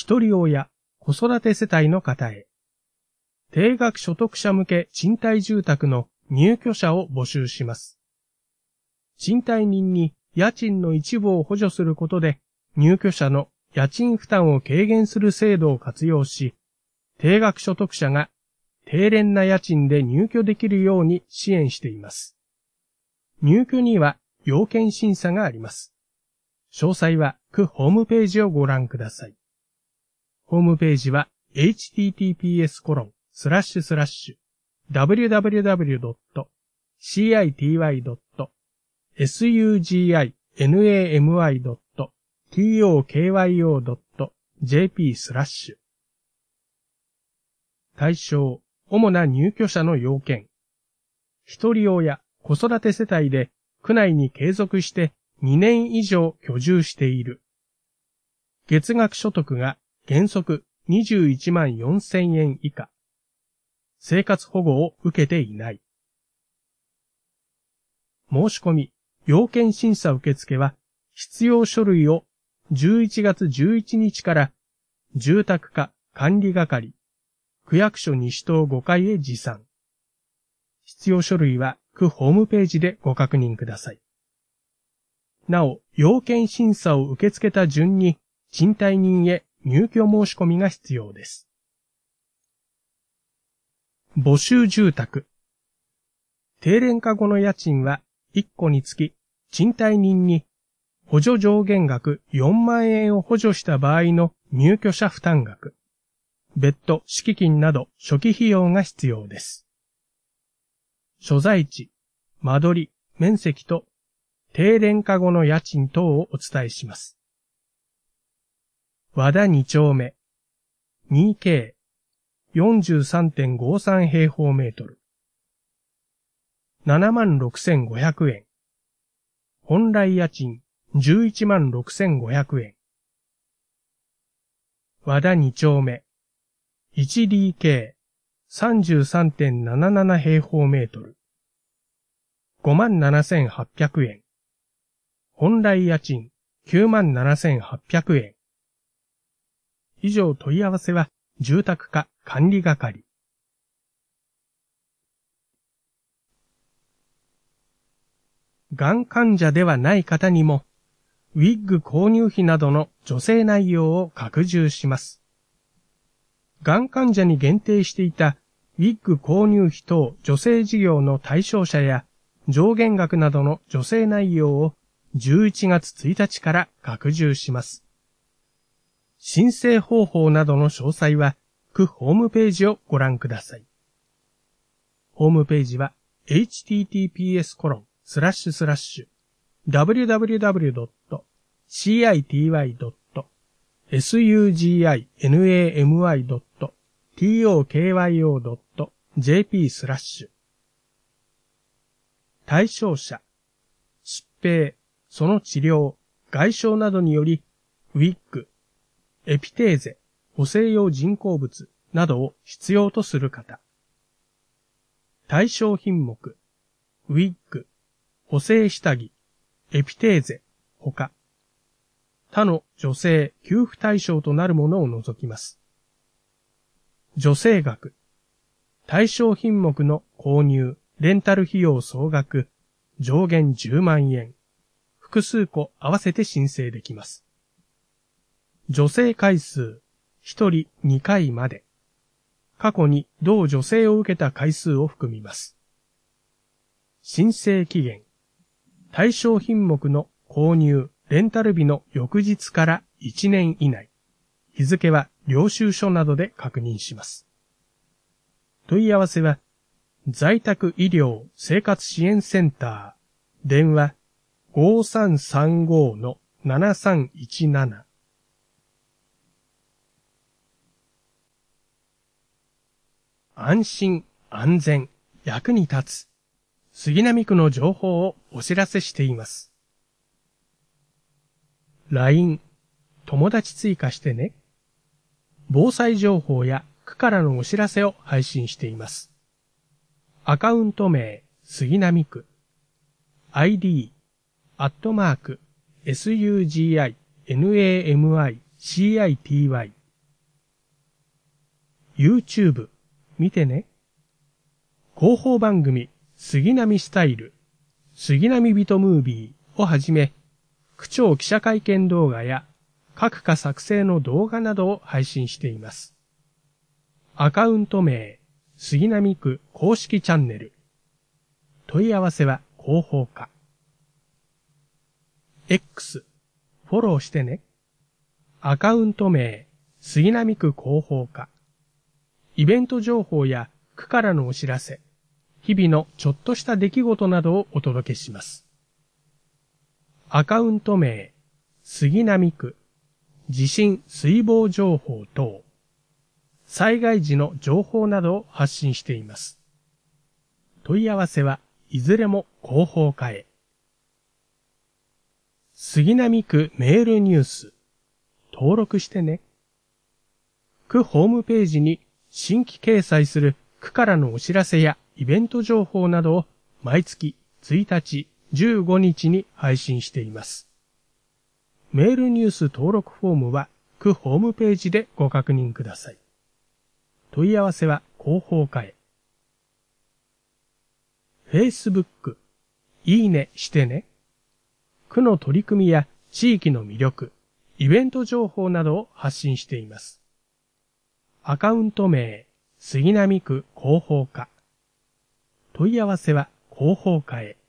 一人親、子育て世帯の方へ。定額所得者向け賃貸住宅の入居者を募集します。賃貸人に家賃の一部を補助することで、入居者の家賃負担を軽減する制度を活用し、定額所得者が低廉な家賃で入居できるように支援しています。入居には要件審査があります。詳細は区ホームページをご覧ください。ホームページは https://www.citynami.tokyo.jp/ 対象、主な入居者の要件。一人親、子育て世帯で区内に継続して2年以上居住している。月額所得が原則21万4000円以下。生活保護を受けていない。申し込み、要件審査受付は必要書類を11月11日から住宅課管理係、区役所西棟5階へ持参。必要書類は区ホームページでご確認ください。なお、要件審査を受け付けた順に賃貸人へ入居申し込みが必要です。募集住宅。低廉化後の家賃は1戸につき賃貸人に補助上限額4万円を補助した場合の入居者負担額。別途敷金など初期費用が必要です。所在地、間取り、面積と低廉化後の家賃等をお伝えします。和田2丁目 2K 43.53 平方メートル 76,500 円。本来家賃116,500 円。和田2丁目 1DK 33.77 平方メートル 57,800 円。本来家賃97,800 円。以上問い合わせは住宅課管理係。がん患者ではない方にもウィッグ購入費などの助成内容を拡充します。がん患者に限定していたウィッグ購入費等助成事業の対象者や上限額などの助成内容を11月1日から拡充します。申請方法などの詳細は区ホームページをご覧ください。ホームページは https://www.citynami.tokyo.jp/ 対象者、疾病、その治療、外傷などにより、ウィッグ、エピテーゼ、補正用人工物などを必要とする方。対象品目、ウィッグ、補正下着、エピテーゼ、ほか。他の助成、給付対象となるものを除きます。助成額、対象品目の購入、レンタル費用総額、上限10万円。複数個合わせて申請できます。助成回数、1人2回まで。過去に同助成を受けた回数を含みます。申請期限、対象品目の購入、レンタル日の翌日から1年以内。日付は領収書などで確認します。問い合わせは、在宅医療生活支援センター、電話 5335-7317。安心、安全、役に立つ。杉並区の情報をお知らせしています。LINE、友達追加してね。防災情報や区からのお知らせを配信しています。アカウント名、杉並区。ID、@SUGINAMICITY。 YouTube、見てね。広報番組、杉並スタイル、杉並ビトムービーをはじめ、区長記者会見動画や各課作成の動画などを配信しています。アカウント名、杉並区公式チャンネル。問い合わせは広報課。X、フォローしてね。アカウント名、杉並区広報課。イベント情報や区からのお知らせ、日々のちょっとした出来事などをお届けします。アカウント名、杉並区、地震水防情報等、災害時の情報などを発信しています。問い合わせはいずれも広報課へ。杉並区メールニュース、登録してね。区ホームページに新規掲載する区からのお知らせやイベント情報などを毎月1日、15日に配信しています。メールニュース登録フォームは区ホームページでご確認ください。問い合わせは広報課へ。Facebook、いいねしてね。区の取り組みや地域の魅力、イベント情報などを発信しています。アカウント名、杉並区広報課。問い合わせは広報課へ。